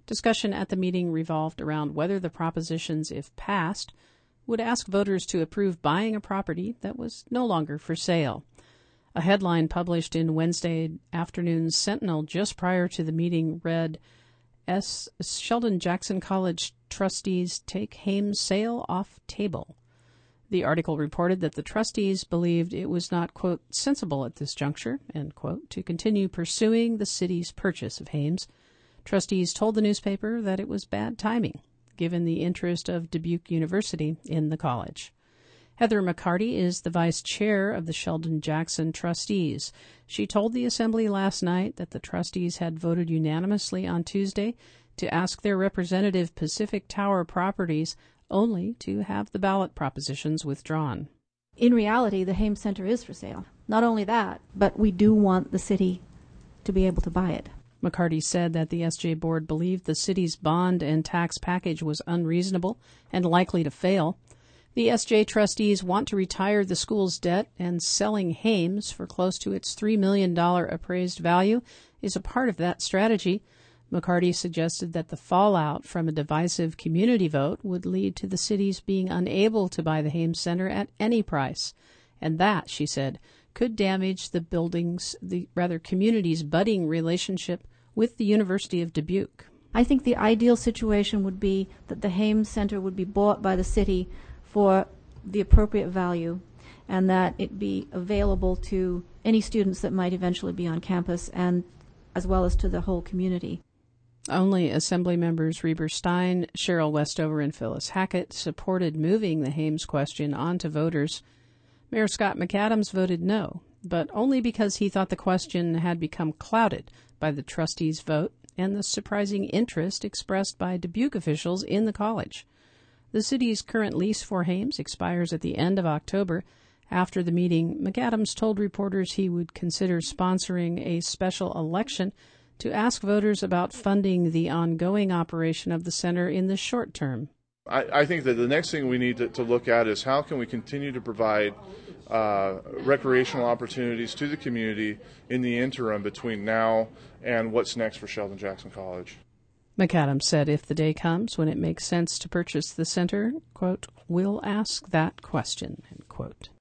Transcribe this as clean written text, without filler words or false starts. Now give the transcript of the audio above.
Discussion at the meeting revolved around whether the propositions, if passed, would ask voters to approve buying a property that was no longer for sale. A headline published in Wednesday afternoon's Sentinel just prior to the meeting read, Sheldon Jackson College trustees take Hames sale off table. The article reported that the trustees believed it was not, quote, sensible at this juncture, end quote, to continue pursuing the city's purchase of Hames. Trustees told the newspaper that it was bad timing, given the interest of Dubuque University in the college. Heather McCarty is the vice chair of the Sheldon Jackson trustees. She told the assembly last night that the trustees had voted unanimously on Tuesday to ask their representative Pacific Tower Properties only to have the ballot propositions withdrawn. In reality, the Hames Center is for sale. Not only that, but we do want the city to be able to buy it. McCarty said that the SJ board believed the city's bond and tax package was unreasonable and likely to fail. The SJ trustees want to retire the school's debt, and selling Hames for close to its $3 million appraised value is a part of that strategy. McCarty suggested that the fallout from a divisive community vote would lead to the city's being unable to buy the Hames Center at any price, and that, she said, could damage the community's budding relationship with the University of Dubuque. I think the ideal situation would be that the Hames Center would be bought by the city for the appropriate value, and that it be available to any students that might eventually be on campus, and as well as to the whole community. Only Assembly members Reber Stein, Cheryl Westover, and Phyllis Hackett supported moving the Hames question on to voters. Mayor Scott McAdams voted no, but only because he thought the question had become clouded by the trustees' vote and the surprising interest expressed by Dubuque officials in the college. The city's current lease for Hames expires at the end of October. After the meeting, McAdams told reporters he would consider sponsoring a special election to ask voters about funding the ongoing operation of the center in the short term. I think that the next thing we need to look at is how can we continue to provide recreational opportunities to the community in the interim between now and what's next for Sheldon Jackson College. McAdams said if the day comes when it makes sense to purchase the center, quote, we'll ask that question, end quote.